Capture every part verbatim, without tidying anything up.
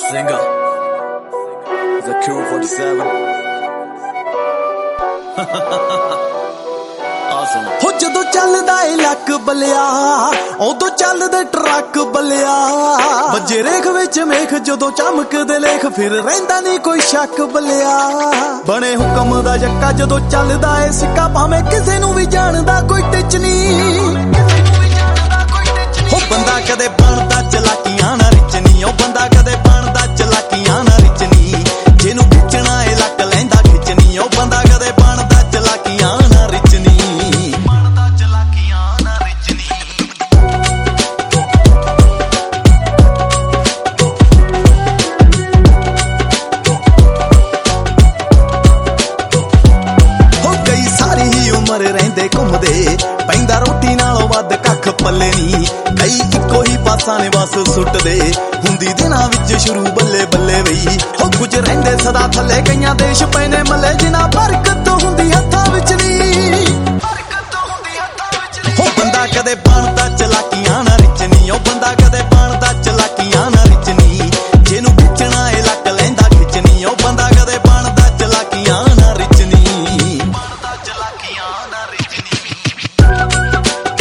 Singer The Q forty-seven Awesome ਹੋ ਜਦੋਂ ਚੱਲਦਾ ਏ ਲੱਕ ਬਲਿਆ ਉਦੋਂ ਚੱਲਦੇ ਟਰੱਕ ਬਲਿਆ ਵੱਜੇ ਰੇਖ ਵਿੱਚ ਮੇਖ ਜਦੋਂ ਚਮਕਦੇ ਲੇਖ ਫਿਰ ਰਹਿੰਦਾ ਨਹੀਂ ਕੋਈ ਸ਼ੱਕ ਬਲਿਆ ਬਣੇ ਹੁਕਮ ਦਾ ਜੱਕਾ ਜਦੋਂ ਚੱਲਦਾ ਏ ਸਿੱਕਾ ਭਾਵੇਂ ਕਿਸੇ ਨੂੰ ਵੀ ਜਾਣਦਾ ਕੋਈ ਟਿੱਚ ਨਹੀਂ ਹੋ ਬੰਦਾ ਕਦੇ ਬਣਦਾ ਚਲਾਕੀਆਂ ਨਾ ਰਿਚ ਨਹੀਂ ਉਹ ਬੰਦਾ ਕਦੇ ਬਣਦਾ ਚਲਾਕੀਆਂ ਨਾ ਰਿਚ ਨਹੀਂ ਜਿਹਨੂੰ ਖਿੱਚਣਾ ਏ ਲੱਕ ਲੈਂਦਾ ਖਿੱਚ ਨਹੀਂ ਉਹ ਬੰਦਾ ਕਦੇ ਬਣਦਾ ਚਲਾਕੀਆਂ ਨਾ ਰਿਚ ਨਹੀਂ ਬਣਦਾ ਚਲਾਕੀਆਂ ਨਾ ਰਿਚ ਨਹੀਂ ਹੋ ਗਈ ਸਾਰੀ ਹੀ ਉਮਰ ਰਹਿੰਦੇ ਘੁੰਮਦੇ ਪੈਂਦਾ ਰੋਟੀ ਨਾਲੋਂ ਵੱਧ ਕੱਖ ਪੱਲੇ ਨਹੀਂ ਕਈ ਇੱਕੋ ਹੀ ਪਾਸਾਂ ਨੇ ਬਸ ਸੁੱਟਦੇ ਹੁੰਦੀ ਦਿਨਾਂ ਵਿੱਚ ਸ਼ੁਰੂ ਬੱਲੇ ਬੱਲੇ ਵਈ ਹੋ ਕੁਝ ਰਹਿੰਦੇ ਸਦਾ ਥੱਲੇ ਕਈਆਂ ਦੇਸ਼ ਪਏ ਨੇ ਮੱਲੇ ਜਿਨ੍ਹਾਂ ਬਰਕਤ ਹੁੰਦੀ ਹੱਥਾਂ ਵਿੱਚ ਨਹੀਂ ਹੋ ਬੰਦਾ ਕਦੇ ਬਣਦਾ ਚਲਾਕੀਆਂ ਨਾ ਰਿਚ ਨਹੀਂ ਉਹ ਬੰਦਾ ਕਦੇ ਬਣਦਾ ਚਲਾਕੀਆਂ ਨਾ ਰਿਚ ਨਹੀਂ ਜਿਹਨੂੰ ਖਿੱਚਣਾ ਏ ਲੱਕ ਲੈਂਦਾ ਖਿੱਚ ਨਹੀਂ ਉਹ ਬੰਦਾ ਕਦੇ ਬਣਦਾ ਚਲਾਕੀਆਂ ਨਾ ਰਿਚ ਨਹੀਂ ਬਣਦਾ ਚਲਾਕੀਆਂ ਨਾ ਰਿਚ ਨਹੀਂ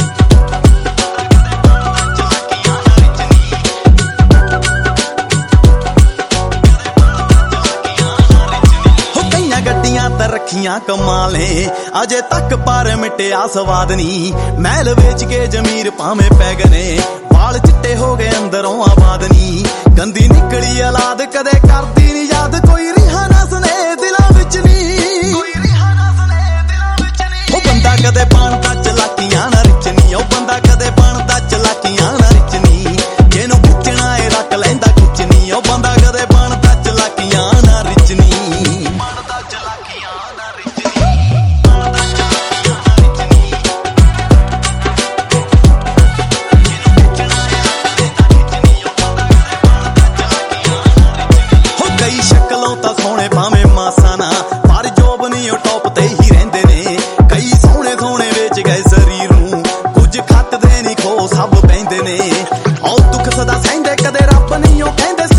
ਗੱਡੀਆਂ ਤਾਂ ਰੱਖੀਆਂ ਕਮਾਲੇ ਅਜੇ ਤੱਕ ਪਰ ਮਿਟਿਆ ਸਵਾਦ ਨਹੀਂ ਮਹਿਲ ਵੇਚ ਕੇ ਜ਼ਮੀਰ ਭਾਵੇਂ ਪੈ ਗਏ ਵਾਲ ਚਿੱਟੇ ਹੋ ਗਏ ਅੰਦਰੋਂ ਆਬਾਦ ਨਹੀਂ ਗੰਦੀ ਨਿਕਲੀ ਔਲਾਦ ਕਦੇ ਕਰਦੀ ਨਹੀਂ ਯਾਦ ਕੋਈ ਰਿਹਾ ਨਾ ਸੁਨੇ ਦਿਲਾਂ ਵਿੱਚ ਨਹੀਂ ਕੋਈ ਰਿਹਾ ਨਾ ਸੁਨੇ ਦਿਲਾਂ ਵਿੱਚ ਨਹੀਂ ਉਹ ਬੰਦਾ ਕਦੇ ਬਣਦਾ ਚਲਾਕੀਆਂ ਨਾ ਰਿਚ ਨਹੀਂ ਉਹ ਬੰਦਾ ਕਦੇ ਬਣਦਾ ਚਲਾਕੀਆਂ ਨਾ ਰਿਚ ਨਹੀਂ ਜਿਹਨੂੰ ਖਿੱਚਣਾ ਏ ਰੱਖ ਲੈਂਦਾ ਖਿੱਚ ਨਹੀਂ ਉਹ ਬੰਦਾ ਕਦੇ ਬਣਦਾ ਚਲਾਕੀਆਂ ਨਾ ਰਿਚ ਨਹੀਂ ਬਣਦਾ ਚਲਾਕੀਆਂ ਨਾ ਰਿਚ ਨਹੀਂ ਬਣਦਾ ਚਲਾਕੀਆਂ ਨਾ ਰਿਚ ਨਹੀਂ ਜਿਹਨੂੰ ਖਿੱਚਣਾ ਏ ਰੱਖ ਲੈਂਦਾ ਖਿੱਚ ਨਹੀਂ ਉਹ ਬੰਦਾ ਕਦੇ ਬਣਦਾ ਚਲਾਕੀਆਂ ਨਾ ਰਿਚ ਨਹੀਂ ਹੋ ਗਈ ਸ਼ਕਲੋਂ ਤਾਂ ਸੋਹਣੇ ਭਾਵੇਂ ਮਾਸਾ ਨਾ ਪਰ ਜੋਬ ਨਹੀਂ ਉਹ ਟੌਪ ਤੇ ਹੀ ਰਹਿੰਦੇ ਨੇ ਕਈ ਸੋਹਣੇ ਸੋਹਣੇ ਵੇਚ ਗਏ ਸਰੀਰ ਨੂੰ ਕੁਝ ਖੱਟਦੇ ਨਹੀਂ ਖੋ ਸਭ ਬਹਿੰਦੇ ਨੇ ਉਹ ਦੁੱਖ ਸਦਾ ਸਹਿੰਦੇ ਕਦੇ ਰੱਬ ਨਹੀਂ ਉਹ ਕਹਿੰਦੇ